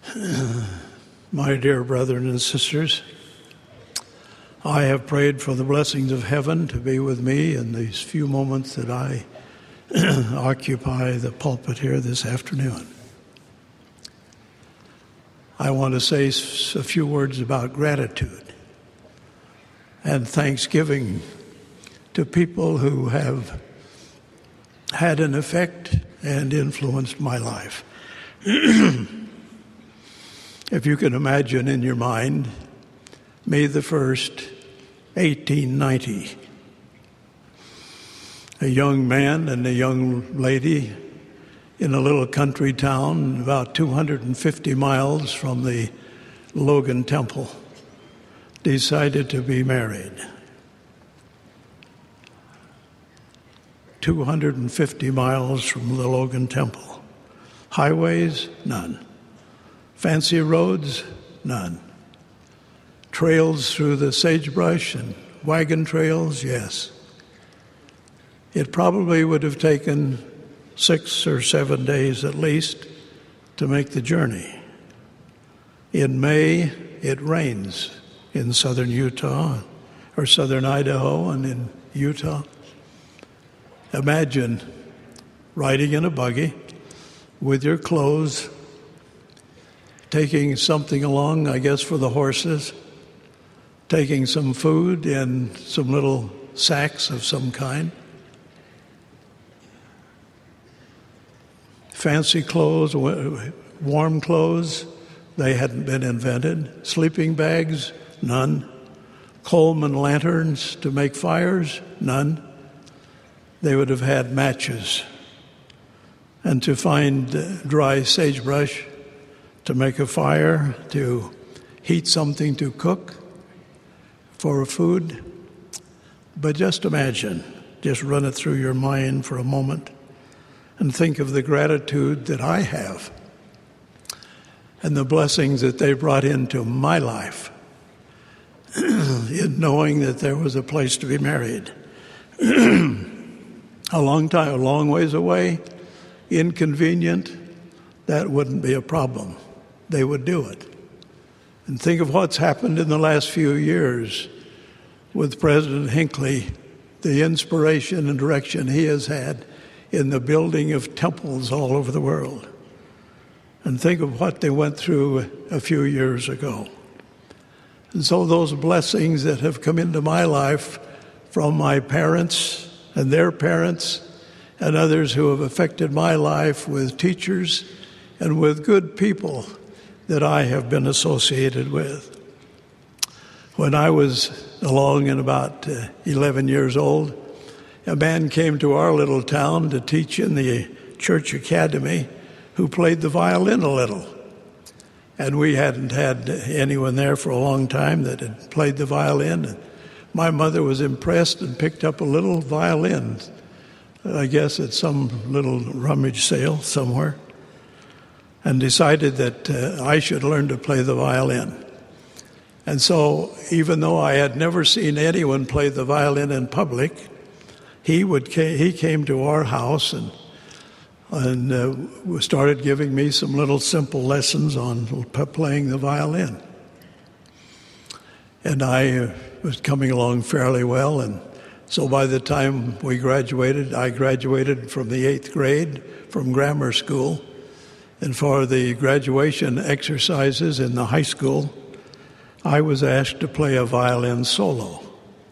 My dear brethren and sisters, I have prayed for the blessings of heaven to be with me in these few moments that I occupy the pulpit here this afternoon. I want to say a few words about gratitude and thanksgiving to people who have had an effect and influenced my life. If you can imagine in your mind, May the 1st, 1890, a young man and a young lady in a little country town about 250 miles from the Logan Temple decided to be married. 250 miles from the Logan Temple. Highways? None. Fancy roads? None. Trails through the sagebrush and wagon trails? Yes. It probably would have taken 6 or 7 days at least to make the journey. In May, it rains in southern Utah or southern Idaho and in Utah. Imagine riding in a buggy with your clothes, taking something along, I guess, for the horses, taking some food in some little sacks of some kind, fancy clothes, warm clothes, they hadn't been invented, sleeping bags, none, Coleman lanterns to make fires, none. They would have had matches, and to find dry sagebrush to make a fire, to heat something to cook for food. But just imagine, just run it through your mind for a moment and think of the gratitude that I have and the blessings that they brought into my life in knowing that there was a place to be married. A long ways away, inconvenient, that wouldn't be a problem. They would do it. And think of what's happened in the last few years with President Hinckley, the inspiration and direction he has had in the building of temples all over the world. And think of what they went through a few years ago. And so those blessings that have come into my life from my parents and their parents and others who have affected my life with teachers and with good people that I have been associated with. When I was along and about 11 years old, a man came to our little town to teach in the church academy who played the violin a little. And we hadn't had anyone there for a long time that had played the violin. And my mother was impressed and picked up a little violin, I guess at some little rummage sale somewhere, and decided that I should learn to play the violin. And so even though I had never seen anyone play the violin in public, he came to our house and started giving me some little simple lessons on playing the violin. And I was coming along fairly well, and so by the time we graduated, I graduated from the 8th grade from grammar school. And for the graduation exercises in the high school, I was asked to play a violin solo.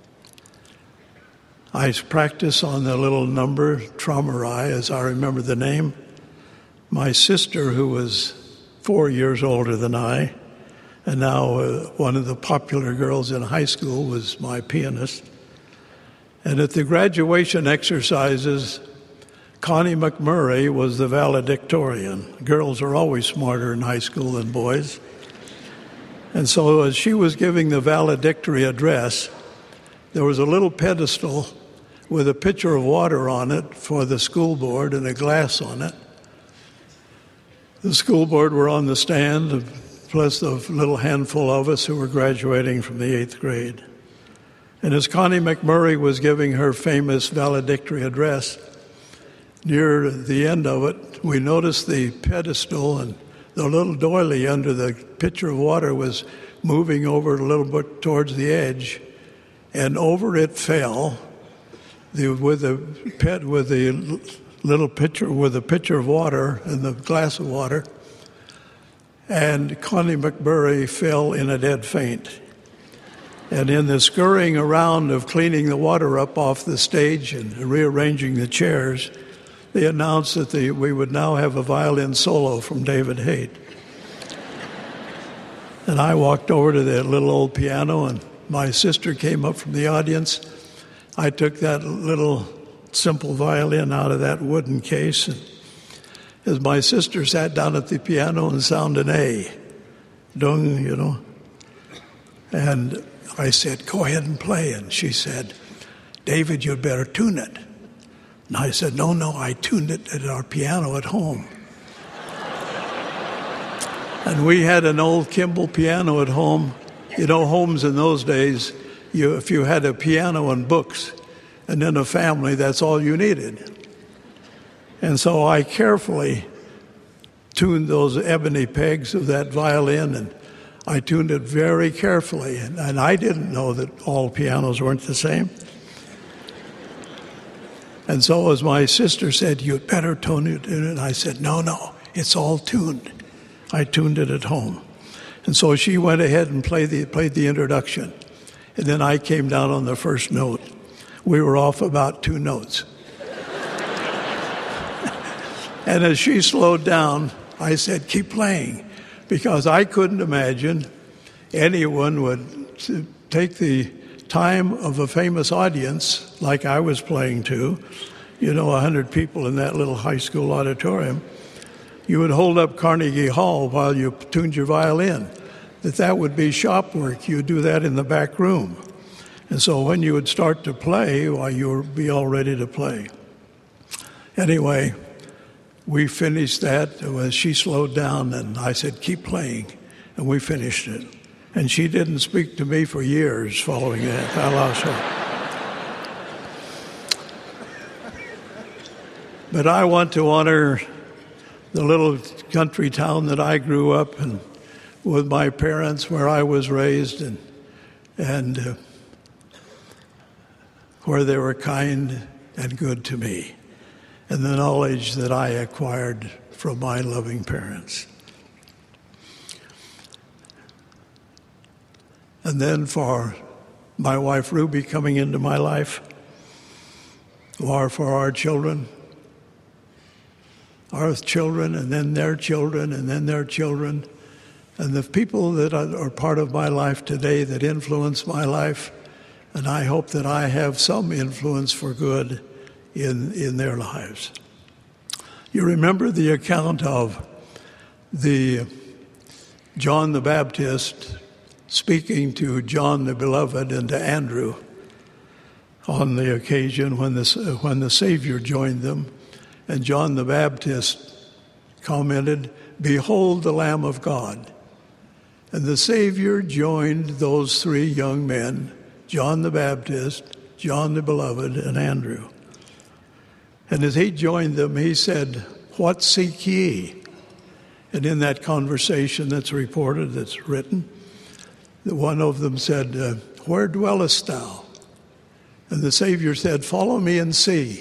I practiced on the little number, Traumerei, as I remember the name. My sister, who was 4 years older than I, and now one of the popular girls in high school, was my pianist. And at the graduation exercises, Connie McMurray was the valedictorian. Girls are always smarter in high school than boys. And so as she was giving the valedictory address, there was a little pedestal with a pitcher of water on it for the school board and a glass on it. The school board were on the stand, plus the little handful of us who were graduating from the 8th grade. And as Connie McMurray was giving her famous valedictory address, near the end of it, we noticed the pedestal and the little doily under the pitcher of water was moving over a little bit towards the edge, and over it fell with the little pitcher, with a pitcher of water and the glass of water, and Connie McBurry fell in a dead faint. And in the scurrying around of cleaning the water up off the stage and rearranging the chairs, they announced that we would now have a violin solo from David Haight. And I walked over to that little old piano, and my sister came up from the audience. I took that little simple violin out of that wooden case, and as my sister sat down at the piano and sounded an A, dung, you know, and I said, "Go ahead and play." And she said, "David, you'd better tune it." And I said, No, I tuned it at our piano at home. And we had an old Kimball piano at home. You know, homes in those days, if you had a piano and books and then a family, that's all you needed. And so I carefully tuned those ebony pegs of that violin, and I tuned it very carefully. And I didn't know that all pianos weren't the same. And so as my sister said, "You'd better tune it," and I said, No, it's all tuned. I tuned it at home. And so she went ahead and played the introduction. And then I came down on the first note. We were off about 2 notes. And as she slowed down, I said, "Keep playing," because I couldn't imagine anyone would take the time of a famous audience like I was playing to, 100 people in that little high school auditorium. You would hold up Carnegie Hall while you tuned your violin. That would be shop work. You would do that in the back room. And so when you would start to play, you would be all ready to play. Anyway, we finished that as she slowed down, and I said, "Keep playing," and we finished it. And she didn't speak to me for years following that. I lost her. But I want to honor the little country town that I grew up in with my parents, where I was raised, and where they were kind and good to me, and the knowledge that I acquired from my loving parents. And then for my wife Ruby coming into my life, or for our children, and then their children, and then their children, and the people that are part of my life today that influence my life, and I hope that I have some influence for good in their lives. You remember the account of John the Baptist speaking to John the Beloved and to Andrew on the occasion when the Savior joined them. And John the Baptist commented, "Behold the Lamb of God." And the Savior joined those 3 young men, John the Baptist, John the Beloved, and Andrew. And as he joined them, he said, "What seek ye?" And in that conversation that's reported, that's written, one of them said, "Where dwellest thou?" And the Savior said, "Follow me and see."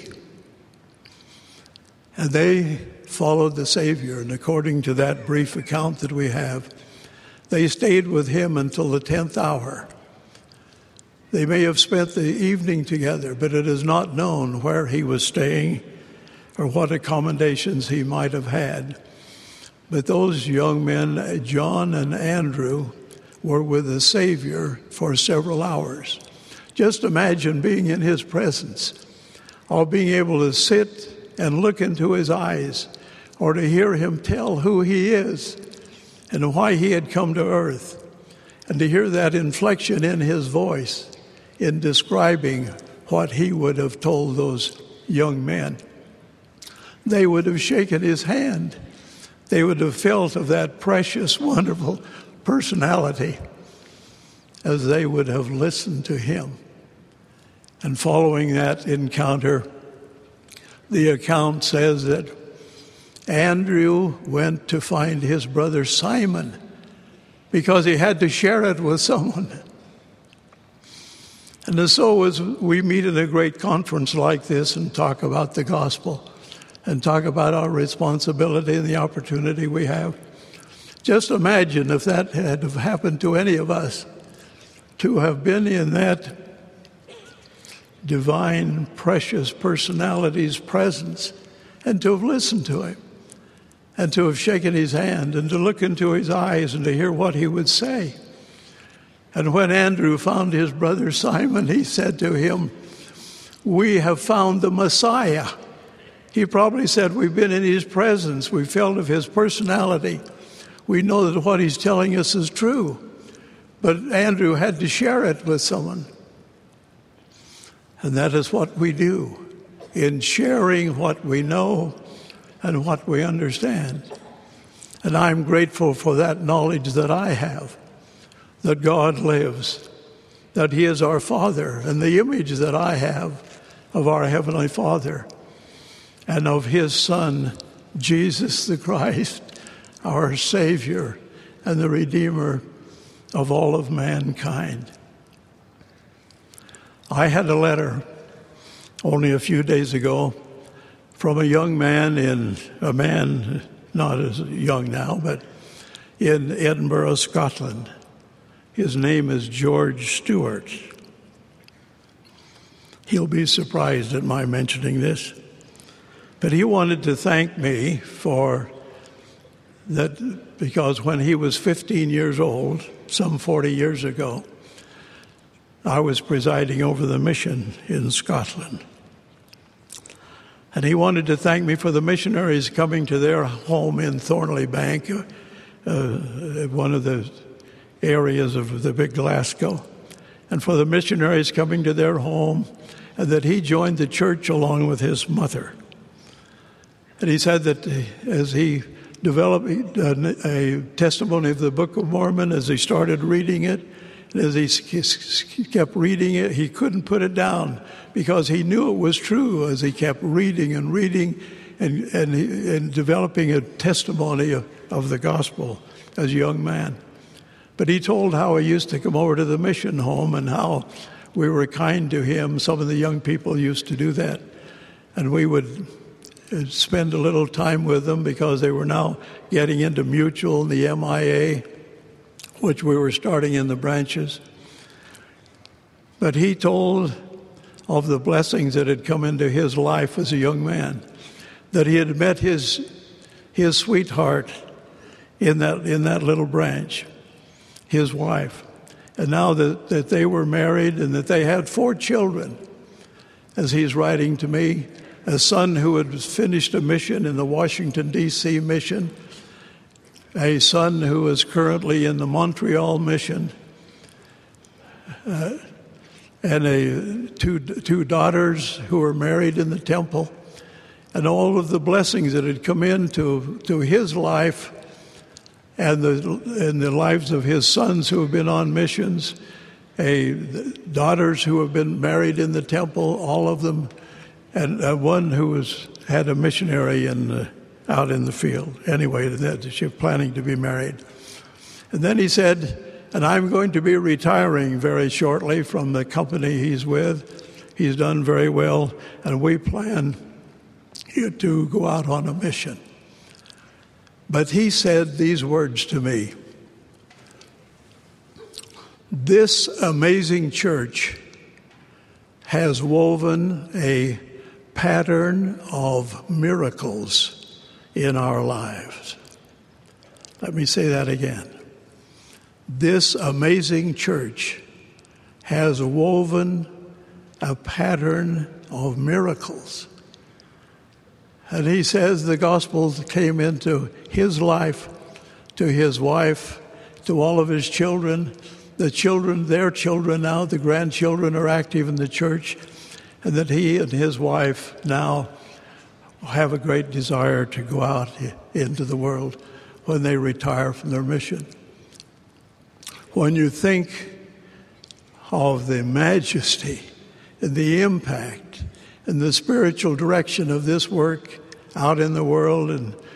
And they followed the Savior, and according to that brief account that we have, they stayed with him until the 10th hour. They may have spent the evening together, but it is not known where he was staying or what accommodations he might have had. But those young men, John and Andrew, were with the Savior for several hours. Just imagine being in his presence, or being able to sit and look into his eyes, or to hear him tell who he is and why he had come to earth, and to hear that inflection in his voice in describing what he would have told those young men. They would have shaken his hand. They would have felt of that precious, wonderful personality as they would have listened to him. And following that encounter, the account says that Andrew went to find his brother Simon because he had to share it with someone. And so as we meet at a great conference like this and talk about the gospel and talk about our responsibility and the opportunity we have, just imagine if that had happened to any of us, to have been in that divine, precious personality's presence and to have listened to him and to have shaken his hand and to look into his eyes and to hear what he would say. And when Andrew found his brother Simon, he said to him, "We have found the Messiah." He probably said, "We've been in his presence. We felt of his personality. We know that what he's telling us is true." But Andrew had to share it with someone. And that is what we do in sharing what we know and what we understand. And I'm grateful for that knowledge that I have, that God lives, that he is our Father, and the image that I have of our Heavenly Father and of his Son, Jesus the Christ, our Savior and the Redeemer of all of mankind. I had a letter only a few days ago from a young man not as young now, but in Edinburgh, Scotland. His name is George Stewart. He'll be surprised at my mentioning this, but he wanted to thank me for that, because when he was 15 years old, some 40 years ago, I was presiding over the mission in Scotland. And he wanted to thank me for the missionaries coming to their home in Thornley Bank, one of the areas of the big Glasgow, and for the missionaries coming to their home, and that he joined the church along with his mother. And he said that as he developed a testimony of the Book of Mormon, as he started reading it, and as he kept reading it, he couldn't put it down because he knew it was true as he kept reading and reading and developing a testimony of the gospel as a young man. But he told how he used to come over to the mission home and how we were kind to him. Some of the young people used to do that. And we would spend a little time with them because they were now getting into Mutual and the MIA, which we were starting in the branches. But he told of the blessings that had come into his life as a young man, that he had met his sweetheart in that little branch, his wife, and now that they were married and that they had 4 children, as he's writing to me, a son who had finished a mission in the Washington, D.C. mission, a son who is currently in the Montreal mission, and two daughters who are married in the temple, and all of the blessings that had come into his life and the lives of his sons who have been on missions, daughters who have been married in the temple, all of them, and one who had a missionary out in the field. Anyway, she was planning to be married. And then he said, and I'm going to be retiring very shortly from the company he's with. He's done very well, and we plan to go out on a mission. But he said these words to me: "This amazing church has woven a pattern of miracles in our lives." Let me say that again. This amazing church has woven a pattern of miracles. And he says the gospel came into his life, to his wife, to all of his children. The children, their children now, the grandchildren are active in the church, and that he and his wife now have a great desire to go out into the world when they retire from their mission. When you think of the majesty and the impact and the spiritual direction of this work out in the world, and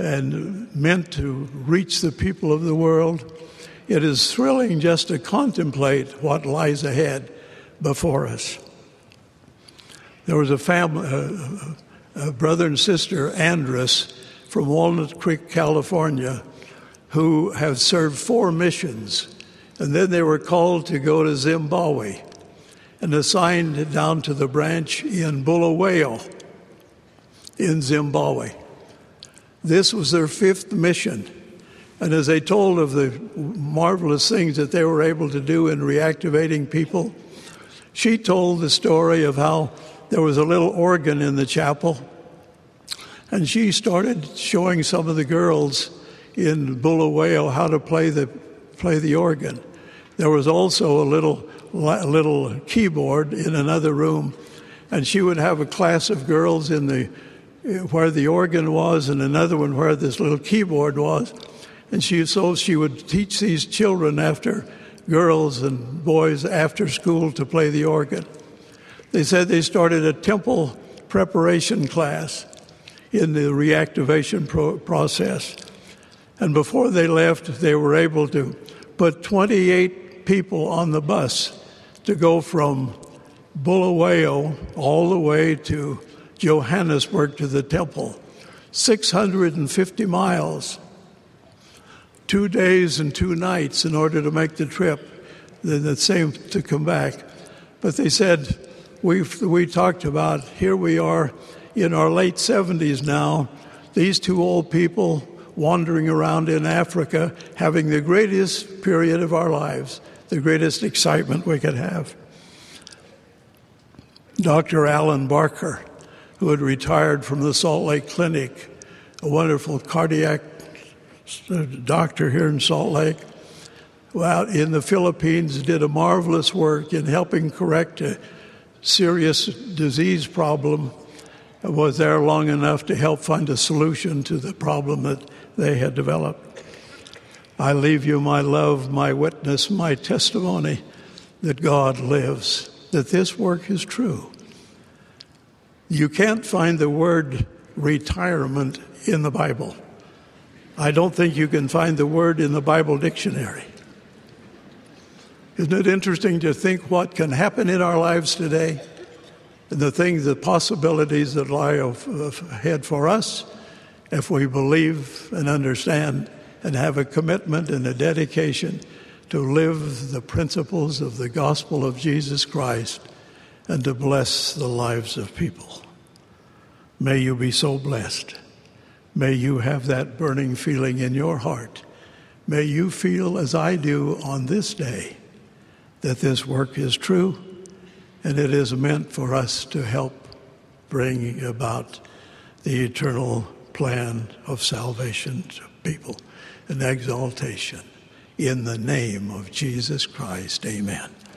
and meant to reach the people of the world. It is thrilling just to contemplate what lies ahead before us. There was a family, a brother and sister, Andrus, from Walnut Creek, California, who have served 4 missions. And then they were called to go to Zimbabwe and assigned down to the branch in Bulawayo in Zimbabwe. This was their 5th mission. And as they told of the marvelous things that they were able to do in reactivating people, she told the story of how there was a little organ in the chapel, and she started showing some of the girls in Bulawayo how to play the organ. There was also a little keyboard in another room, and she would have a class of girls where the organ was and another one where this little keyboard was. And she would teach these children girls and boys after school to play the organ. They said they started a temple preparation class in the reactivation process. And before they left, they were able to put 28 people on the bus to go from Bulawayo all the way to Johannesburg to the temple, 650 miles, 2 days and 2 nights in order to make the trip, then the same to come back. But they said, we talked about, here we are in our late 70s now, these 2 old people wandering around in Africa, having the greatest period of our lives, the greatest excitement we could have. Dr. Alan Barker, who had retired from the Salt Lake Clinic, a wonderful cardiac doctor here in Salt Lake, out in the Philippines, did a marvelous work in helping correct a serious disease problem, was there long enough to help find a solution to the problem that they had developed. I leave you my love, my witness, my testimony that God lives, that this work is true. You can't find the word retirement in the Bible. I don't think you can find the word in the Bible dictionary. Isn't it interesting to think what can happen in our lives today and the possibilities that lie ahead for us if we believe and understand and have a commitment and a dedication to live the principles of the gospel of Jesus Christ and to bless the lives of people. May you be so blessed. May you have that burning feeling in your heart. May you feel, as I do on this day, that this work is true and it is meant for us to help bring about the eternal plan of salvation to people and exaltation. In the name of Jesus Christ, amen.